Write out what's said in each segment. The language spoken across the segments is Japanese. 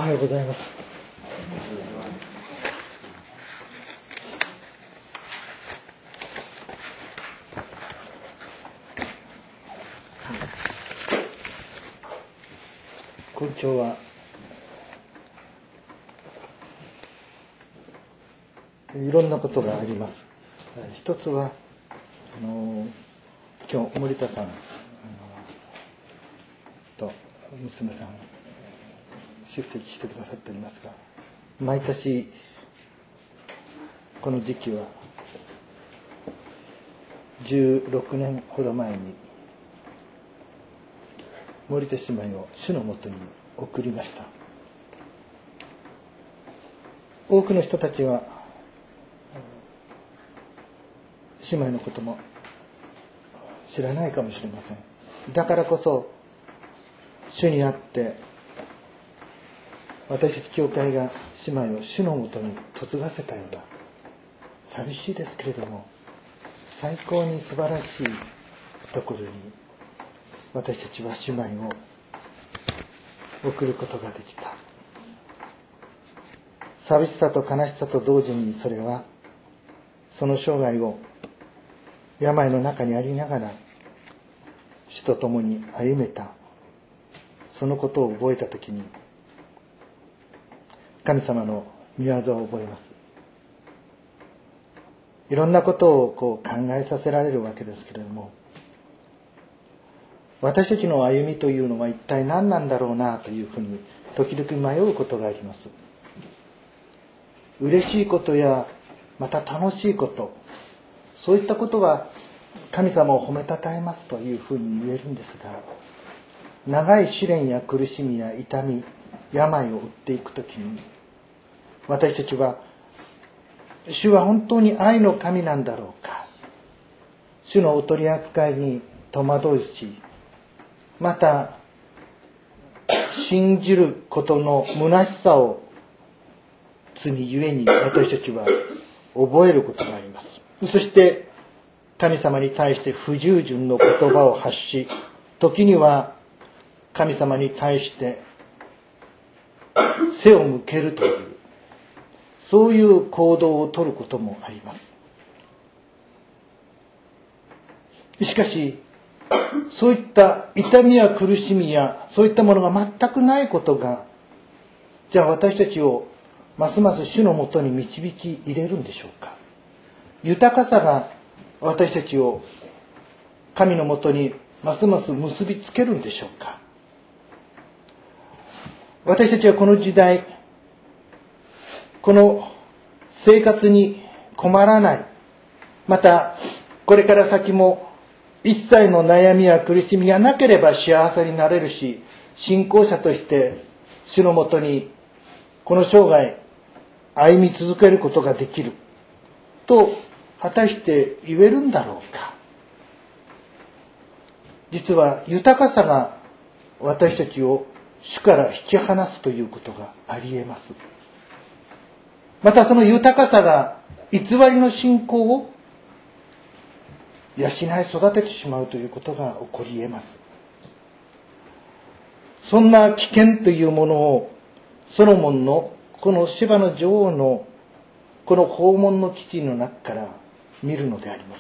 ようございます。今朝はいろんなことがあります。一つは今日森田さんと娘さん出席してくださっておりますが、毎年この時期は16年ほど前に森田姉妹を主のもとに送りました。多くの人たちは姉妹のことも知らないかもしれません。だからこそ主にあって私たち教会が姉妹を主のもとに嫁がせたような、寂しいですけれども最高に素晴らしいところに私たちは姉妹を送ることができた。寂しさと悲しさと同時に、それはその生涯を病の中にありながら主と共に歩めた、そのことを覚えたときに神様の御業を覚えます。いろんなことを考えさせられるわけですけれども、私たちの歩みというのは一体何なんだろうなというふうに時々迷うことがあります。嬉しいことやまた楽しいこと、そういったことは神様を褒めたたえますというふうに言えるんですが、長い試練や苦しみや痛み、病を負っていくときに、私たちは主は本当に愛の神なんだろうか、主のお取り扱いに戸惑うし、また信じることの虚しさを罪ゆえに私たちは覚えることがあります。そして神様に対して不従順の言葉を発し、時には神様に対して背を向けるという、そういう行動をとることもあります。しかしそういった痛みや苦しみやそういったものが全くないことが、じゃあ私たちをますます主のもとに導き入れるんでしょうか。豊かさが私たちを神のもとにますます結びつけるんでしょうか。私たちはこの時代、この生活に困らない、またこれから先も一切の悩みや苦しみがなければ幸せになれるし、信仰者として主のもとにこの生涯歩み続けることができると果たして言えるんだろうか。実は豊かさが私たちを主から引き離すということがあり得ます。またその豊かさが偽りの信仰を養い育ててしまうということが起こり得ます。そんな危険というものをソロモンのこのシェバの女王のこの訪問の記事の中から見るのであります。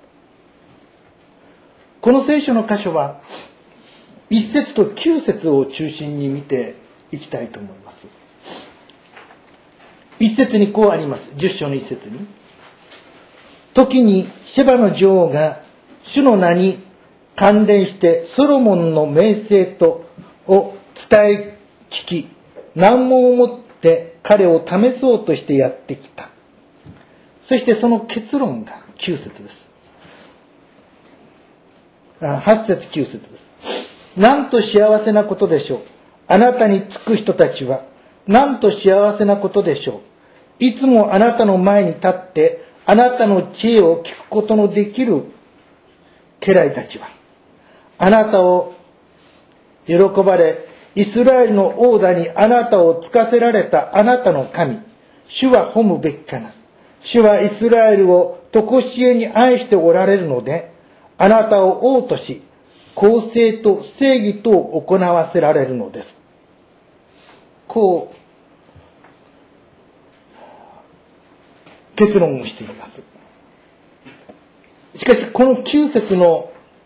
この聖書の箇所は1節と9節を中心に見ていきたいと思います。1節にこうあります。10章の1節に、時にシェバの女王が主の名に関連してソロモンの名声とを伝え聞き、難問をもって彼を試そうとしてやってきた。そしてその結論が9節です。8節9節です。なんと幸せなことでしょう。あなたにつく人たちはなんと幸せなことでしょう。いつもあなたの前に立ってあなたの知恵を聞くことのできる家来たちは、あなたを喜ばれ、イスラエルの王座にあなたをつかせられたあなたの神、主は褒むべきかな。主はイスラエルを常しえに愛しておられるので、あなたを王とし、公正と正義とを行わせられるのです。 こう結論をしています。しかしこの9節の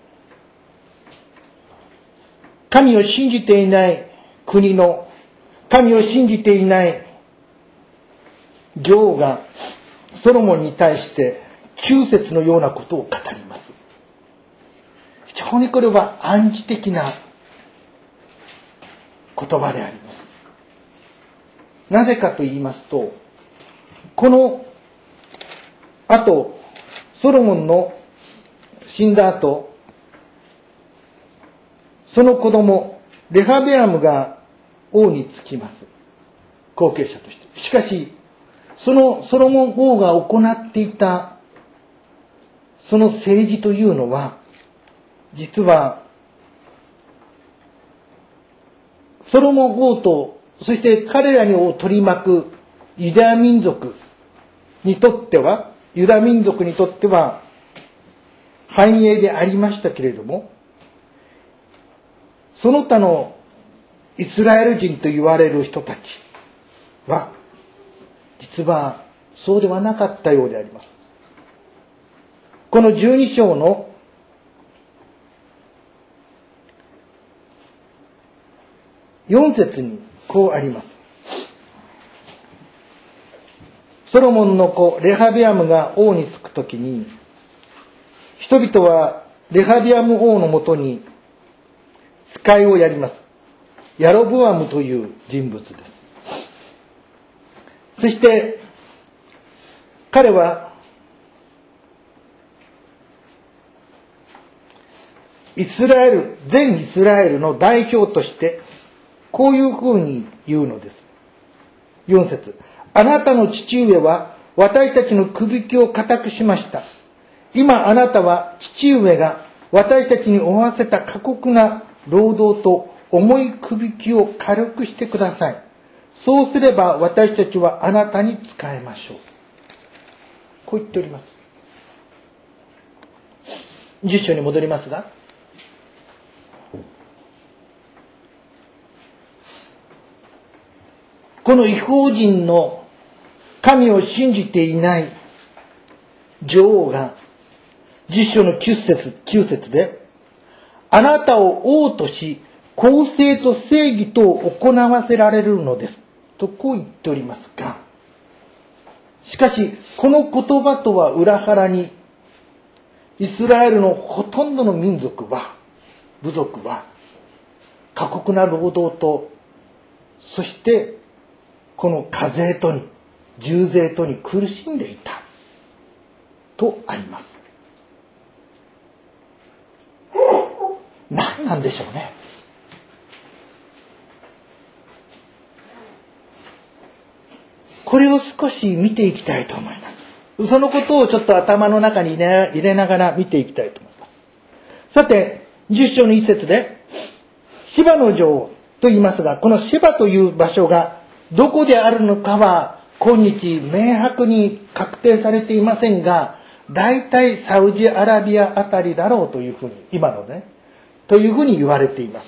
神を信じていない国の神を信じていない女王がソロモンに対して9節のようなことを語ります。非常にこれは暗示的な言葉であります。なぜかと言いますと、この後、ソロモンの死んだ後、その子供レハベアムが王につきます。後継者として。しかしそのソロモン王が行っていたその政治というのは、実はソロモン王と、そして彼らを取り巻くユダヤ民族にとっては繁栄でありましたけれども、その他のイスラエル人と言われる人たちは実はそうではなかったようであります。この12章の4節にこうあります。ソロモンの子レハビアムが王につくときに、人々はレハビアム王のもとに使いをやります。ヤロブアムという人物です。そして彼は全イスラエルの代表としてこういうふうに言うのです。4節、あなたの父上は私たちのくびきを固くしました。今あなたは父上が私たちに負わせた過酷な労働と重いくびきを軽くしてください。そうすれば私たちはあなたに仕えましょう。こう言っております。10章に戻りますが、この異邦人の神を信じていない女王が10章の9節で、あなたを王とし公正と正義とを行わせられるのですとこう言っておりますが、しかしこの言葉とは裏腹に、イスラエルのほとんどの部族は過酷な労働と、そしてこの課税とに重税とに苦しんでいたとあります。何なんでしょうね。これを少し見ていきたいと思います。そのことをちょっと頭の中に入れながら見ていきたいと思います。さて、10章の一節でシバの女王と言いますが、このシバという場所がどこであるのかは今日明白に確定されていませんが、大体サウジアラビアあたりだろうというふうに、というふうに言われています。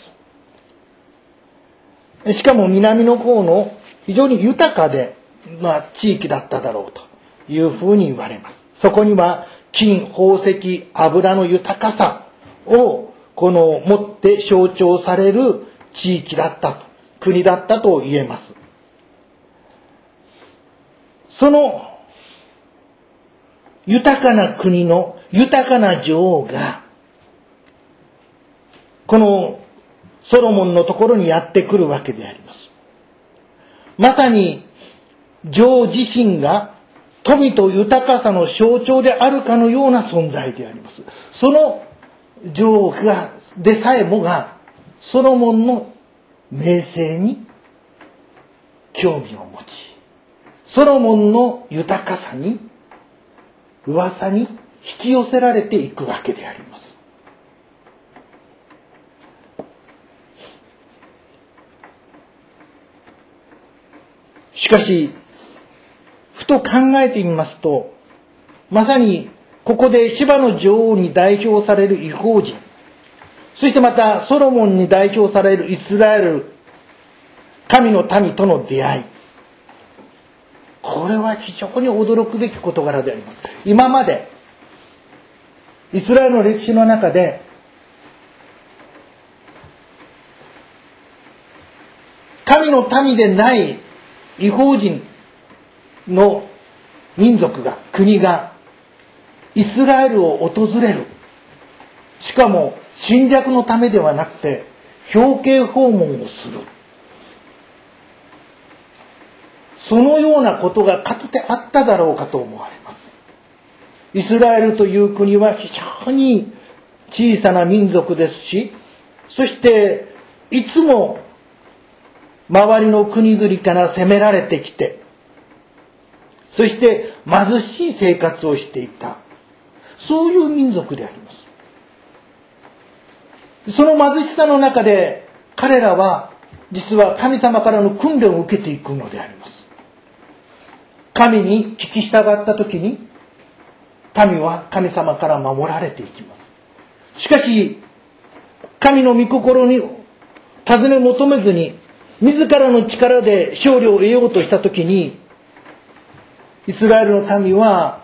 しかも南の方の非常に豊かで、地域だっただろうというふうに言われます。そこには金、宝石、油の豊かさを持って象徴される地域だったと、国だったと言えます。その豊かな国の豊かな女王がこのソロモンのところにやってくるわけであります。まさに女王自身が富と豊かさの象徴であるかのような存在であります。その女王でさえもがソロモンの名声に興味を持ち、ソロモンの豊かさに噂に引き寄せられていくわけであります。しかしふと考えてみますと、まさにここでシバの女王に代表される異邦人、そしてまたソロモンに代表されるイスラエル神の民との出会い。これは非常に驚くべき事柄であります。今まで、イスラエルの歴史の中で、神の民でない異邦人の民族が、国が、イスラエルを訪れる。しかも、侵略のためではなくて、表敬訪問をする。そのようなことがかつてあっただろうかと思われます。イスラエルという国は非常に小さな民族ですし、そしていつも周りの国々から攻められてきて、そして貧しい生活をしていた、そういう民族であります。その貧しさの中で彼らは実は神様からの訓練を受けていくのであります。神に聞き従ったときに、民は神様から守られていきます。しかし、神の御心に尋ね求めずに、自らの力で勝利を得ようとしたときに、イスラエルの民は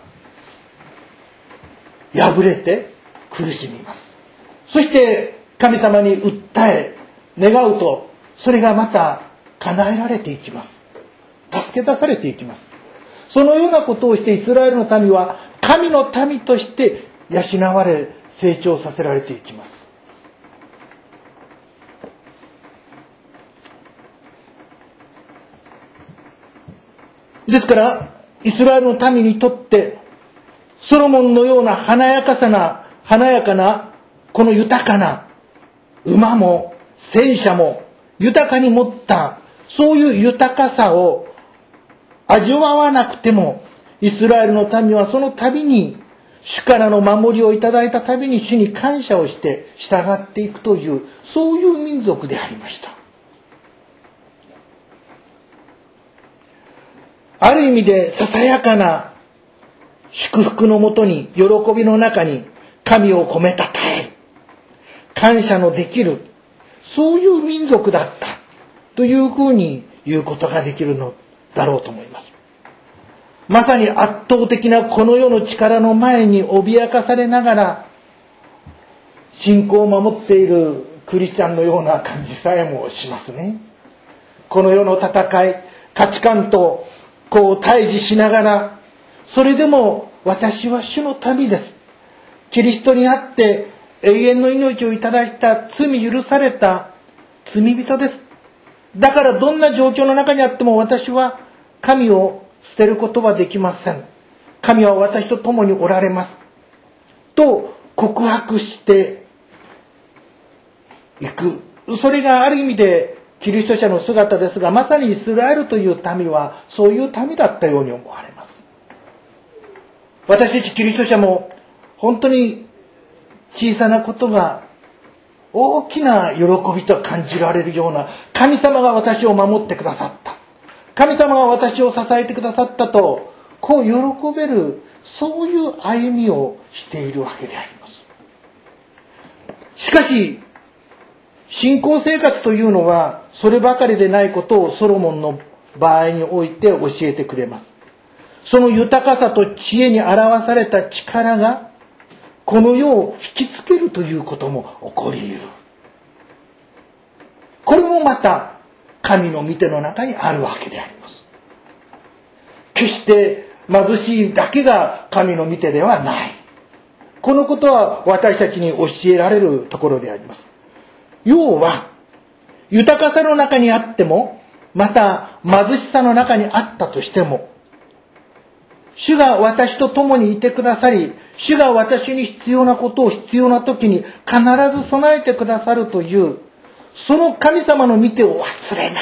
敗れて苦しみます。そして神様に訴え、願うと、それがまた叶えられていきます。助け出されていきます。そのようなことをしてイスラエルの民は神の民として養われ、成長させられていきます。ですから、イスラエルの民にとって、ソロモンのような華やかな、この豊かな馬も戦車も豊かに持った、そういう豊かさを味わわなくても、イスラエルの民はその度に、主からの守りをいただいた度に主に感謝をして従っていくという、そういう民族でありました。ある意味でささやかな祝福のもとに、喜びの中に神を褒めたたえる、感謝のできる、そういう民族だったというふうに言うことができるのだろうと思います。まさに圧倒的なこの世の力の前に脅かされながら信仰を守っているクリスチャンのような感じさえもしますね。この世の戦い、価値観と対峙しながら、それでも私は主の民です。キリストにあって永遠の命をいただいた罪許された罪人です。だからどんな状況の中にあっても私は神を捨てることはできません。神は私と共におられます。と告白していく。それがある意味でキリスト者の姿ですが、まさにイスラエルという民はそういう民だったように思われます。私たちキリスト者も本当に小さなことが大きな喜びと感じられるような、神様が私を守ってくださった、神様が私を支えてくださったと喜べる、そういう歩みをしているわけであります。しかし信仰生活というのはそればかりでないことをソロモンの場合において教えてくれます。その豊かさと知恵に表された力がこの世を引きつけるということも起こり得る。これもまた神の御手の中にあるわけであります。決して貧しいだけが神の御手ではない。このことは私たちに教えられるところであります。要は、豊かさの中にあっても、また貧しさの中にあったとしても、主が私と共にいてくださり、主が私に必要なことを必要な時に必ず備えてくださるという、その神様の御手を忘れない。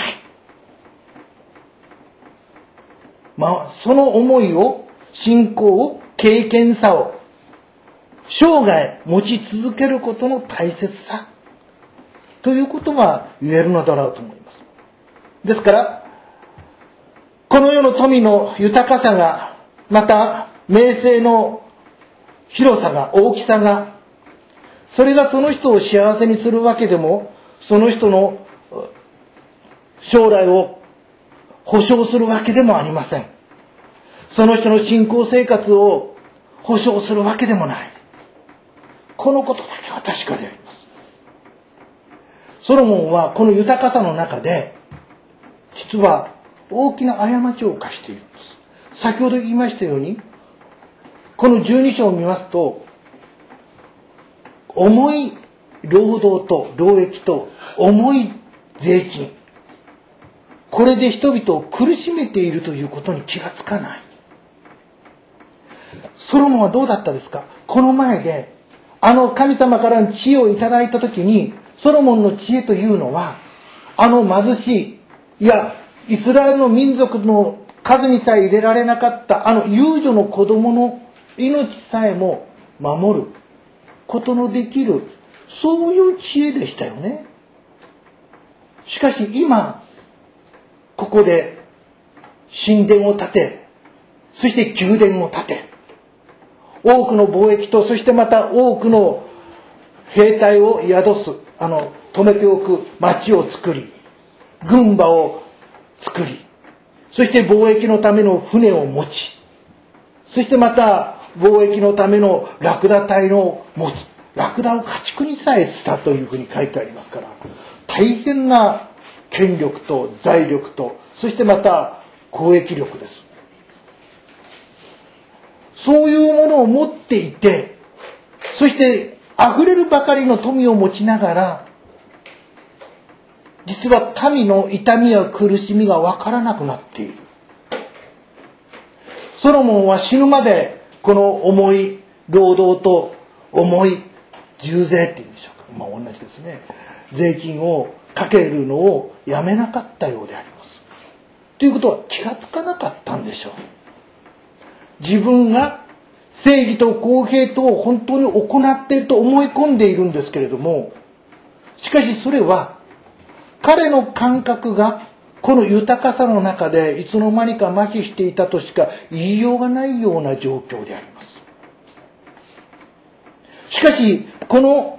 その思いを、信仰を、経験さを、生涯持ち続けることの大切さ、ということが言えるのだろうと思います。ですから、この世の富の豊かさが、また名声の広さが、大きさが、それがその人を幸せにするわけでも、その人の将来を保証するわけでもありません。その人の信仰生活を保証するわけでもない。このことだけは確かであります。ソロモンはこの豊かさの中で、実は大きな過ちを犯しているんです。先ほど言いましたように、この12章を見ますと、重い労働と労役と重い税金、これで人々を苦しめているということに気がつかない。ソロモンはどうだったですか？この前で神様からの知恵をいただいたときに、ソロモンの知恵というのは、貧しい、いやイスラエルの民族の数にさえ入れられなかった遊女の子供の命さえも守ることのできる、そういう知恵でしたよね。しかし今ここで神殿を建て、そして宮殿を建て、多くの貿易と、そしてまた多くの兵隊を宿す、止めておく町を作り、軍馬を作り、そして貿易のための船を持ち、そしてまた貿易のためのラクダ隊を持つ。ラクダを家畜にさえしたというふうに書いてありますから、大変な権力と財力と、そしてまた交易力です。そういうものを持っていて、そして溢れるばかりの富を持ちながら、実は民の痛みや苦しみがわからなくなっている。ソロモンは死ぬまでこの重い労働と重い重税っていうんでしょうか。同じですね。税金をかけるのをやめなかったようであります。ということは気がつかなかったんでしょう。自分が正義と公平とを本当に行っていると思い込んでいるんですけれども、しかしそれは彼の感覚がこの豊かさの中でいつの間にか麻痺していたとしか言いようがないような状況であります。しかしこの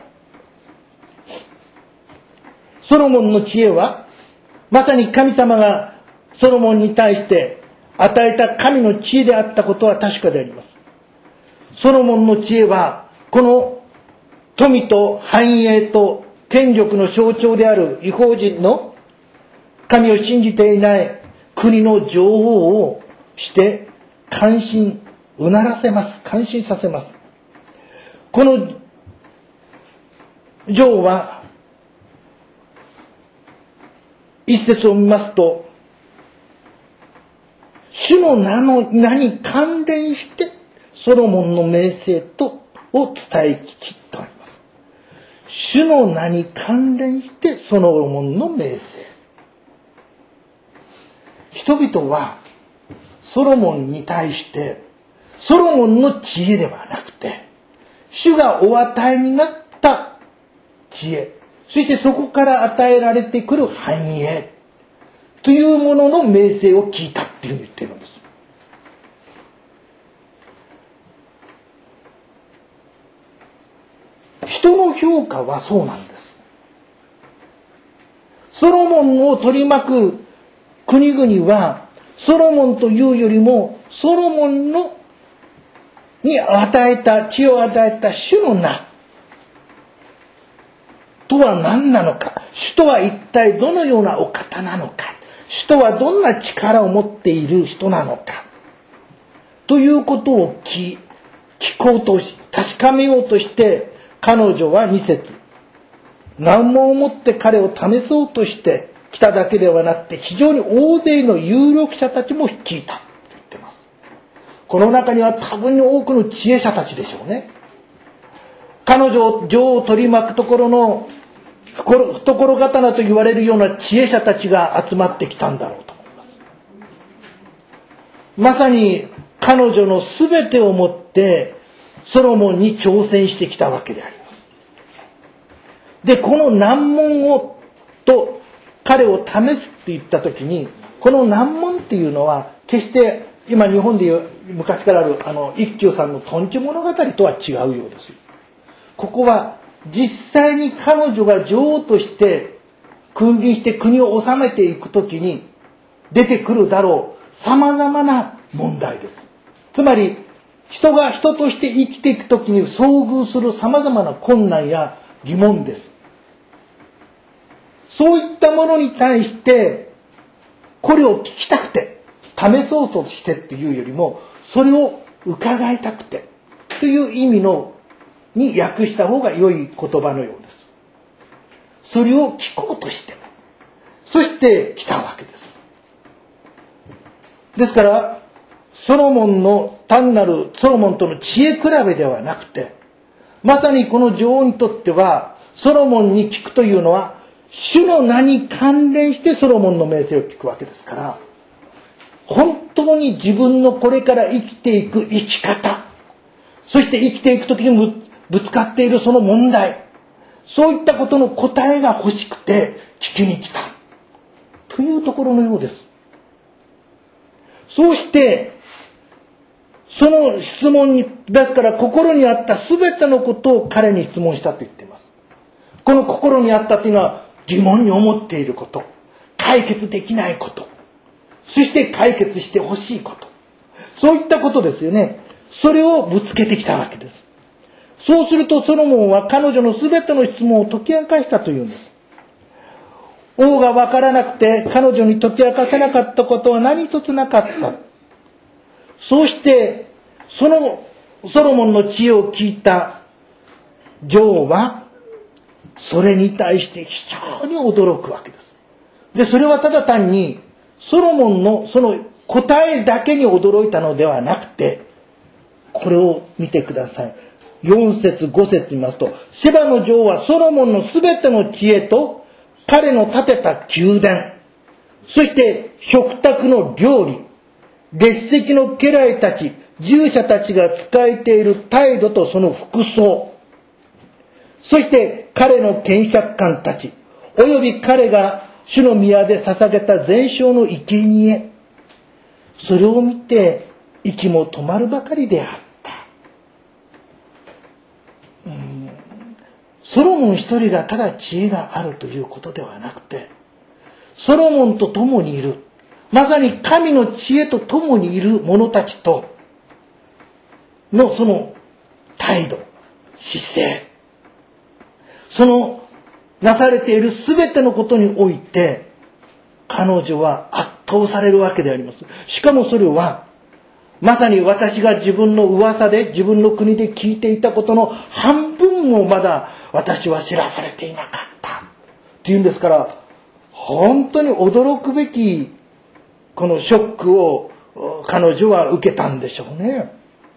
ソロモンの知恵は、まさに神様がソロモンに対して与えた神の知恵であったことは確かであります。ソロモンの知恵は、この富と繁栄と権力の象徴である異邦人の神を信じていない国の女王をして感心させます。この女王は一節を見ますと、主の名に関連してソロモンの名声を伝え聞きとあります。主の名に関連してソロモンの名声。人々はソロモンに対してソロモンの知恵ではなくて、主がお与えになった知恵、そしてそこから与えられてくる繁栄というものの名声を聞いたっていうふうに言っているんです。人の評価はそうなんです。ソロモンを取り巻く国々は、ソロモンというよりも、ソロモンに与えた、知恵を与えた主の名とは何なのか、主とは一体どのようなお方なのか、主とはどんな力を持っている人なのか、ということを聞こうとし、確かめようとして、彼女は2節、難問をもって彼を試そうとして来ただけではなくて、非常に大勢の有力者たちも率いたと言っています。この中には多分に多くの知恵者たちでしょうね。彼女を取り巻くところの懐刀と言われるような知恵者たちが集まってきたんだろうと思います。まさに彼女の全てをもってソロモンに挑戦してきたわけであります。で、この難問と彼を試すって言ったときに、この難問っていうのは決して今日本でいう昔からある一休さんのとんち物語とは違うようです。ここは実際に彼女が女王として君臨して国を治めていくときに出てくるだろう様々な問題です。つまり、人が人として生きていくときに遭遇する様々な困難や疑問です。そういったものに対して、これを聞きたくて、試そうとしてっていうよりも、それを伺いたくて、という意味に訳した方が良い言葉のようです。それを聞こうとして、そして来たわけです。ですから、ソロモンの単なるソロモンとの知恵比べではなくて、まさにこの女王にとっては、ソロモンに聞くというのは、主の名に関連してソロモンの命令を聞くわけですから、本当に自分のこれから生きていく生き方、そして生きていくときにぶつかっているその問題、そういったことの答えが欲しくて聞きに来たというところのようです。そうして、その質問に、ですから心にあったすべてのことを彼に質問したと言っています。この心にあったというのは疑問に思っていること、解決できないこと、そして解決してほしいこと。そういったことですよね。それをぶつけてきたわけです。そうするとソロモンは彼女のすべての質問を解き明かしたというんです。王がわからなくて彼女に解き明かせなかったことは何一つなかった。そうして、そのソロモンの知恵を聞いた女王は、それに対して非常に驚くわけです。で、それはただ単に、ソロモンのその答えだけに驚いたのではなくて、これを見てください。4節5節見ますと、シェバの女王はソロモンのすべての知恵と、彼の建てた宮殿、そして食卓の料理、列席の家来たち、従者たちが仕えている態度とその服装、そして彼の検釈官たち、および彼が主の宮で捧げた全焼の生贄、それを見て息も止まるばかりであった。ソロモン一人がただ知恵があるということではなくて、ソロモンと共にいる、まさに神の知恵と共にいる者たちとのその態度、姿勢、そのなされているすべてのことにおいて彼女は圧倒されるわけであります。しかもそれはまさに私が自分の噂で自分の国で聞いていたことの半分もまだ私は知らされていなかったっていうんですから、本当に驚くべきこのショックを彼女は受けたんでしょうね。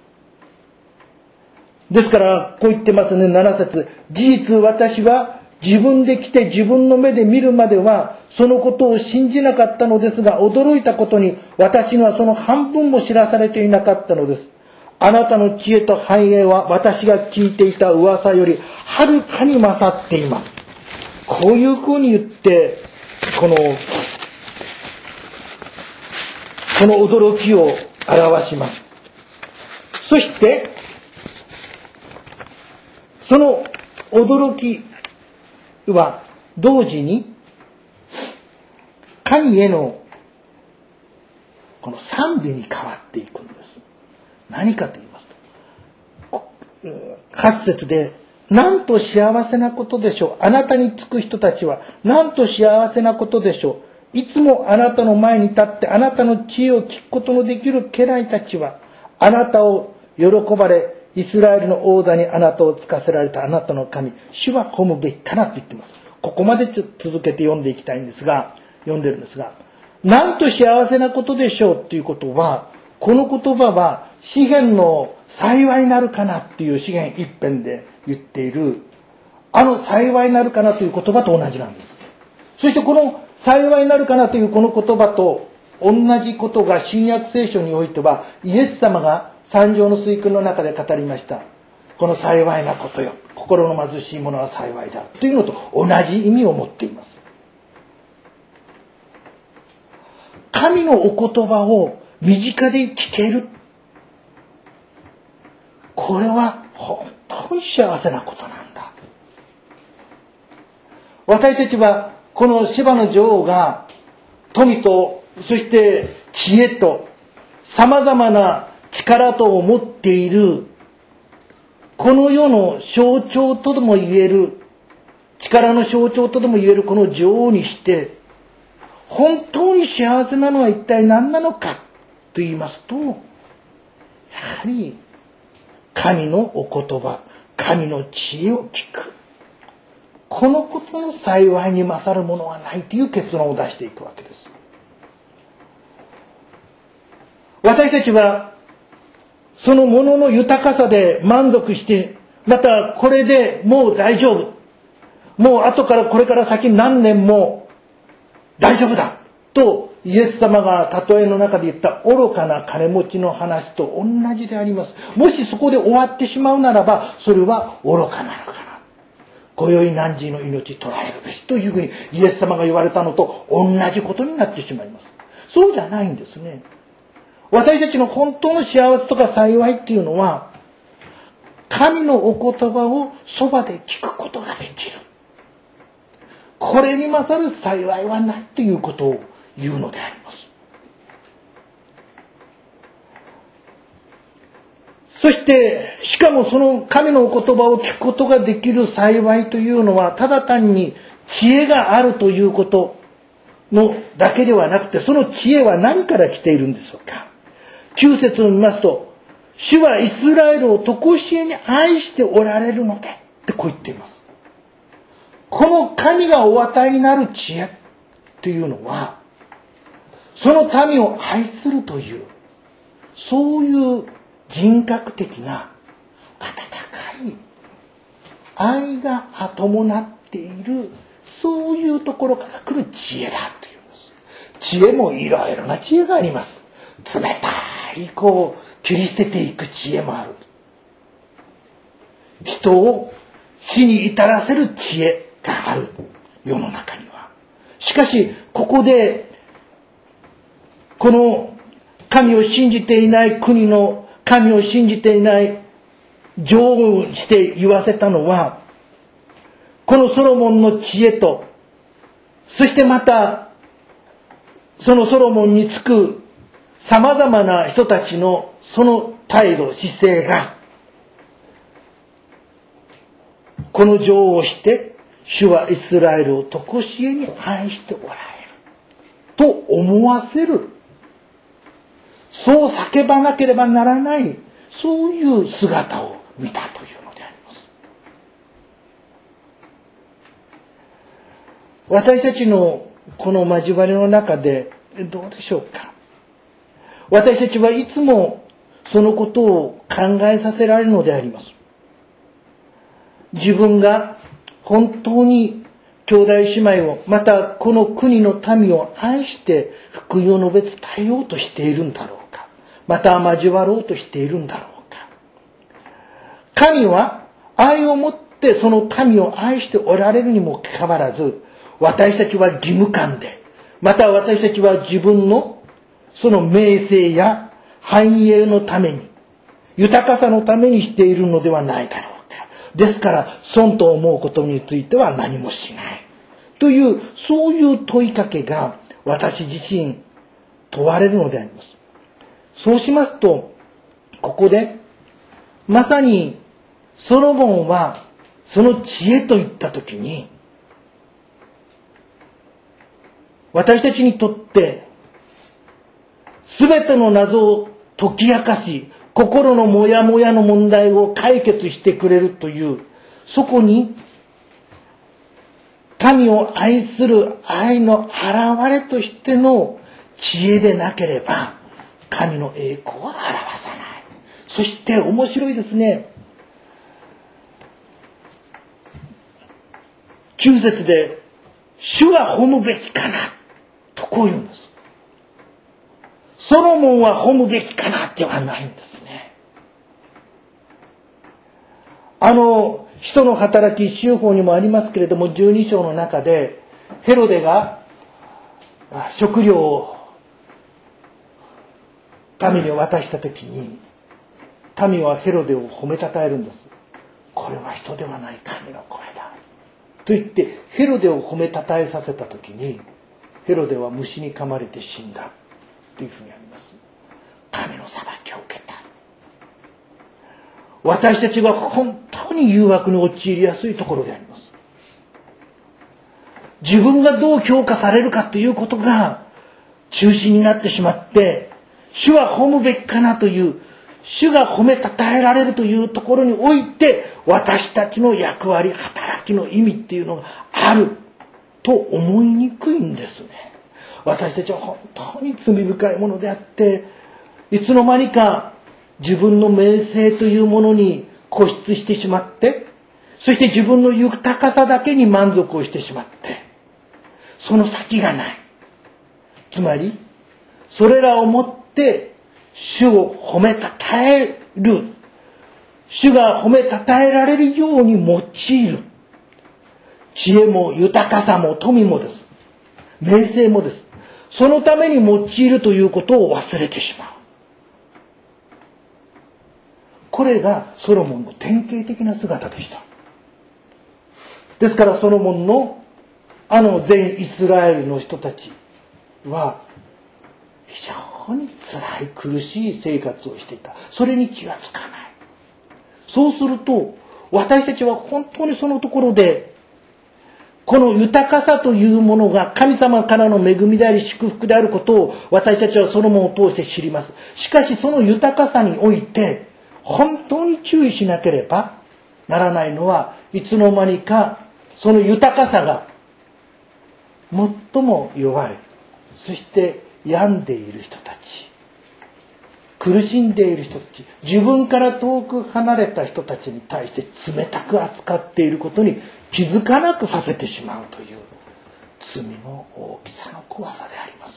ですからこう言ってますね。7節、事実私は自分で来て自分の目で見るまではそのことを信じなかったのですが、驚いたことに私にはその半分も知らされていなかったのです。あなたの知恵と繁栄は私が聞いていた噂よりはるかに勝っています。こういうふうに言ってこの驚きを表します。そしてその驚きは同時に神へのこの賛美に変わっていくんです。何かと言いますと、8節で、なんと幸せなことでしょう。あなたにつく人たちはなんと幸せなことでしょう。いつもあなたの前に立ってあなたの知恵を聞くことのできる家来たちは、あなたを喜ばれ、イスラエルの王座にあなたをつかせられたあなたの神、主は褒むべきかなと言っています。ここまで続けて読んでいきたいんですが、読んでるんですが、なんと幸せなことでしょうっていうことは、この言葉は詩篇の幸いなるかなっていう詩篇一編で言っている、幸いなるかなという言葉と同じなんです。そしてこの幸いなるかなというこの言葉と同じことが新約聖書においてはイエス様が三条の水訓の中で語りました。この幸いなことよ。心の貧しい者は幸いだ。というのと同じ意味を持っています。神のお言葉を身近で聞ける。これは本当に幸せなことなんだ。私たちはこのシェバの女王が富と、そして知恵と、様々な力とを持っている、この世の象徴とでも言える、力の象徴とでも言えるこの女王にして、本当に幸せなのは一体何なのかと言いますと、やはり神のお言葉、神の知恵を聞く。このことの幸いに勝るものはないという結論を出していくわけです。私たちはそのものの豊かさで満足して、またこれでもう大丈夫。もう後からこれから先何年も大丈夫だとイエス様が例えの中で言った愚かな金持ちの話と同じであります。もしそこで終わってしまうならば、それは愚かなのかな。今宵汝の命取られるべしというふうにイエス様が言われたのと同じことになってしまいます。そうじゃないんですね。私たちの本当の幸せとか幸いっていうのは、神のお言葉をそばで聞くことができる。これに勝る幸いはないということを言うのであります。そして、しかもその神のお言葉を聞くことができる幸いというのは、ただ単に知恵があるということのだけではなくて、その知恵は何から来ているんでしょうか。9節を見ますと、主はイスラエルを常しえに愛しておられるので、ってこう言っています。この神がお与えになる知恵というのは、その民を愛するという、そういう人格的な温かい愛が伴っている、そういうところから来る知恵だというんです。知恵もいろいろな知恵があります。冷たい切り捨てていく知恵もある。人を死に至らせる知恵がある。世の中には。しかし、ここで、この神を信じていない国の神を信じていない女王にして言わせたのは、このソロモンの知恵と、そしてまた、そのソロモンにつく様々な人たちのその態度、姿勢が、この女王をして、主はイスラエルを常しえに愛しておられる。と思わせる。そう叫ばなければならない、そういう姿を見たというのであります。私たちのこの交わりの中でどうでしょうか。私たちはいつもそのことを考えさせられるのであります。自分が本当に兄弟姉妹を、またこの国の民を愛して福音を述べ伝えようとしているんだろうか。また交わろうとしているんだろうか。神は愛を持ってその民を愛しておられるにもかかわらず、私たちは義務感で、また私たちは自分のその名声や繁栄のために、豊かさのためにしているのではないだろうか。ですから、損と思うことについては何もしない。という、そういう問いかけが私自身問われるのであります。そうしますと、ここで、まさにソロモンはその知恵といったときに、私たちにとってすべての謎を解き明かし、心のモヤモヤの問題を解決してくれるという、そこに神を愛する愛の現れとしての知恵でなければ神の栄光は表さない。そして面白いですね。9節で主が褒むべきかなとこう言うんです。ソロモンは褒むべきかなではないんですね。使徒の働き修法にもありますけれども、12章の中でヘロデが食料を民に渡したときに、民はヘロデを褒めたたえるんです。これは人ではない神の声だ。 と言ってヘロデを褒めたたえさせたときに、ヘロデは虫に噛まれて死んだというふうにあります。神の裁きを受けた。私たちは本当に誘惑に陥りやすいところであります。自分がどう評価されるかということが中心になってしまって、主は褒むべきかなという、主が褒めたたえられるというところにおいて、私たちの役割、働きの意味っていうのがあると思いにくいんですね。私たちは本当に罪深いものであって、いつの間にか自分の名声というものに固執してしまって、そして自分の豊かさだけに満足をしてしまって、その先がない。つまり、それらをもって主を褒めたたえる。主が褒めたたえられるように用いる。知恵も豊かさも富もです。名声もです。そのために用いるということを忘れてしまう。これがソロモンの典型的な姿でした。ですからソロモンの全イスラエルの人たちは非常に辛い苦しい生活をしていた。それに気がつかない。そうすると私たちは本当にそのところでこの豊かさというものが神様からの恵みであり祝福であることを私たちはソロモンを通して知ります。しかしその豊かさにおいて本当に注意しなければならないのはいつの間にかその豊かさが最も弱い、そして病んでいる人たち、苦しんでいる人たち、自分から遠く離れた人たちに対して冷たく扱っていることに気づかなくさせてしまうという罪の大きさの怖さであります。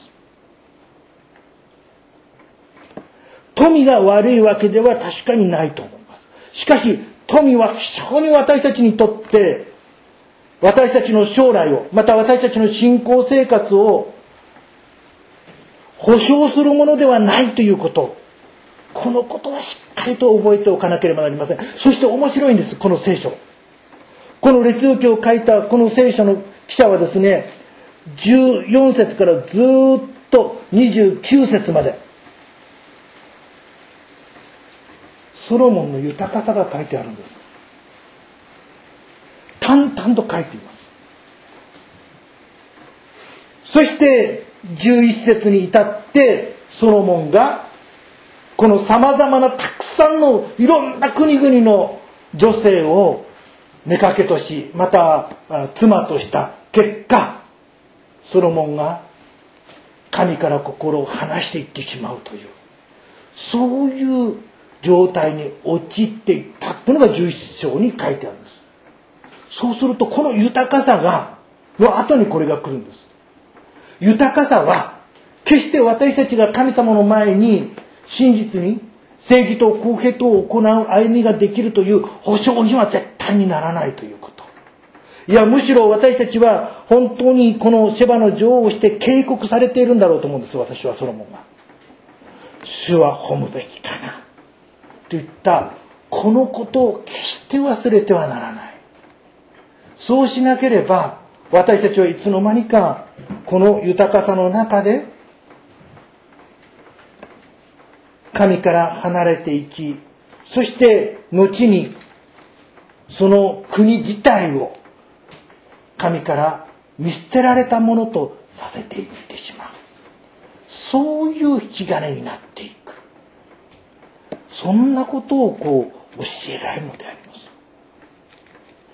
富が悪いわけでは確かにないと思います。しかし富は非常に私たちにとって私たちの将来を、また私たちの信仰生活を保証するものではないということ。このことはしっかりと覚えておかなければなりません。そして面白いんです、この聖書。この列王記を書いたこの聖書の記者はですね、14節からずっと29節まで、ソロモンの豊かさが書いてあるんです。淡々と書いています。そして11節に至ってソロモンがこの様々なたくさんのいろんな国々の女性を妾とし、また妻とした結果、ソロモンが神から心を離していってしまうという、そういう状態に陥っていったというのが11章に書いてあるんです。そうするとこの豊かさの後にこれが来るんです。豊かさは決して私たちが神様の前に真実に正義と公平とを行う歩みができるという保証には絶対にならないということ。いや、むしろ私たちは本当にこのシェバの女王をして警告されているんだろうと思うんです。私はソロモンが主は褒むべきかなといったこのことを決して忘れてはならない。そうしなければ私たちはいつの間にかこの豊かさの中で神から離れていき、そして後にその国自体を神から見捨てられたものとさせていってしまう。そういう引き金になっていく。そんなことを教えられるのであります。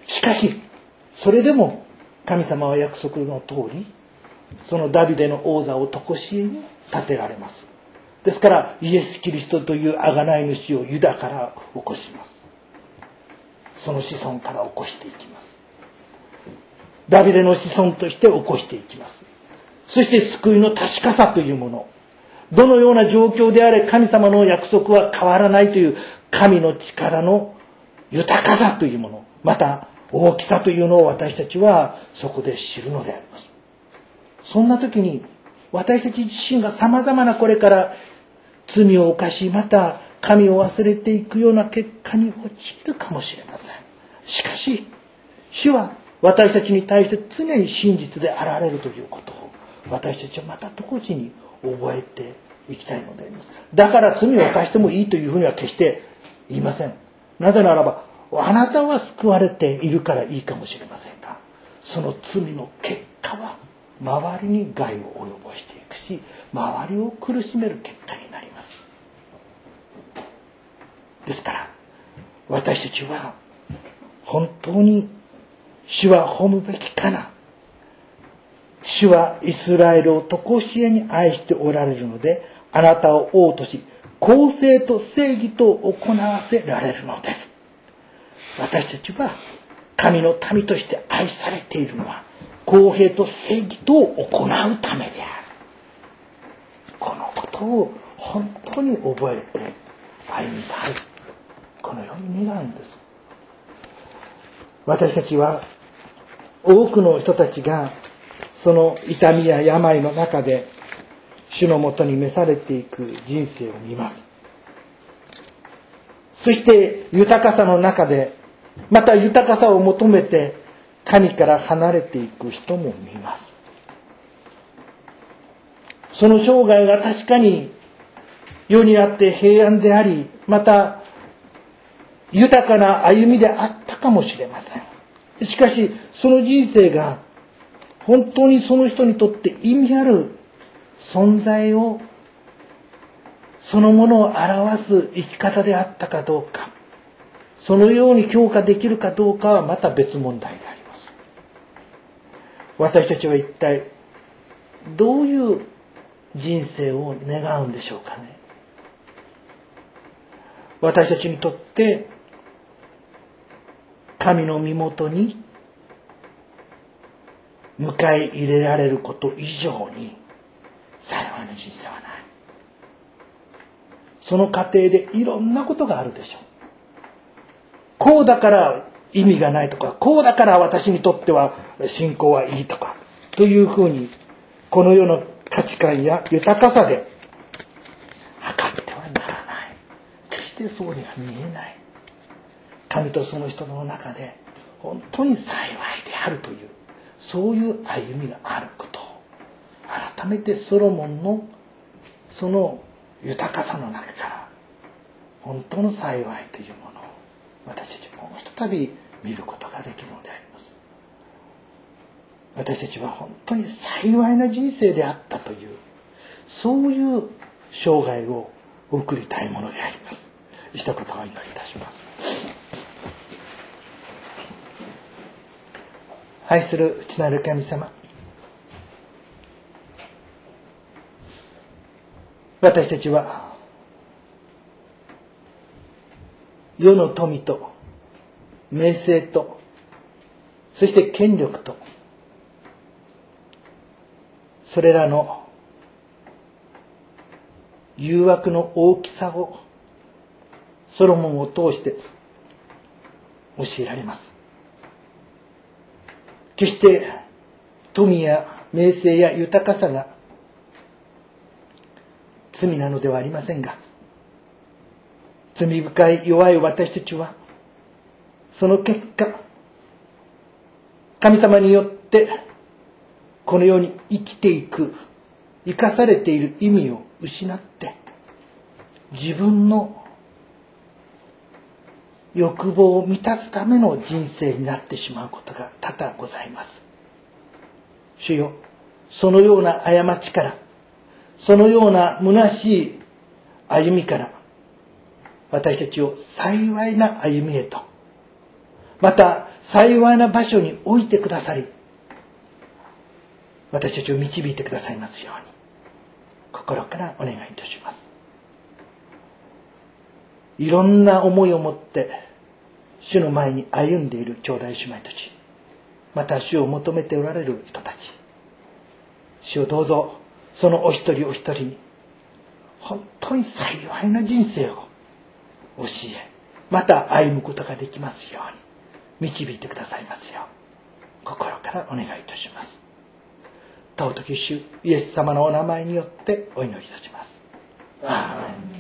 しかしそれでも神様は約束の通りそのダビデの王座を常しえに立てられます。ですからイエス・キリストという贖い主をユダから起こします。その子孫から起こしていきます。ダビデの子孫として起こしていきます。そして救いの確かさというもの、どのような状況であれ神様の約束は変わらないという神の力の豊かさというもの、また大きさというのを私たちはそこで知るのであります。そんな時に私たち自身が様々なこれから罪を犯し、また神を忘れていくような結果に陥るかもしれません。しかし主は私たちに対して常に真実であられるということを私たちはまた同時に覚えていきたいのであります。だから罪を犯してもいいというふうには決して言いません。なぜならばあなたは救われているからいいかもしれませんが、その罪の結果は周りに害を及ぼしていくし、周りを苦しめる結果になります。ですから私たちは本当に主は褒むべきかな。主はイスラエルを常しえに愛しておられるので、あなたを王とし公正と正義と行わせられるのです。私たちは神の民として愛されているのは公平と正義とを行うためである。このことを本当に覚えて歩みたい、このように願うんです。私たちは多くの人たちがその痛みや病の中で主のもとに召されていく人生を見ます。そして豊かさの中でまた豊かさを求めて神から離れていく人も見ます。その生涯が確かに世にあって平安であり、また豊かな歩みであったかもしれません。しかしその人生が本当にその人にとって意味ある存在をそのものを表す生き方であったかどうか、そのように評価できるかどうかはまた別問題であります。私たちは一体どういう人生を願うんでしょうかね。私たちにとって神の身元に迎え入れられること以上に幸いな人生はない。その過程でいろんなことがあるでしょう。こうだから意味がないとか、こうだから私にとっては信仰はいいとかというふうに、この世の価値観や豊かさで測ってはならない。決してそうには見えない。神とその人の中で本当に幸いであるという、そういう歩みがあることを改めてソロモンのその豊かさの中から本当の幸いというものを私たちもうひとたび見ることができるのであります。私たちは本当に幸いな人生であったという、そういう生涯を送りたいものであります。一言お祈りいたします。愛する内なる神様、私たちは世の富と名声と、そして権力と、それらの誘惑の大きさをソロモンを通して教えられます。決して富や名声や豊かさが罪なのではありませんが、罪深い弱い私たちはその結果、神様によってこの世に生きていく、生かされている意味を失って、自分の欲望を満たすための人生になってしまうことが多々ございます。主よ、そのような過ちから、そのような虚しい歩みから、私たちを幸いな歩みへと、また幸いな場所に置いてくださり、私たちを導いてくださいますように、心からお願いいたします。いろんな思いを持って主の前に歩んでいる兄弟姉妹たち、また主を求めておられる人たち、主をどうぞそのお一人お一人に本当に幸いな人生を教え、また歩むことができますように導いてくださいますよう、心からお願いいたします。尊き主イエス様のお名前によってお祈りいたします。アーメン。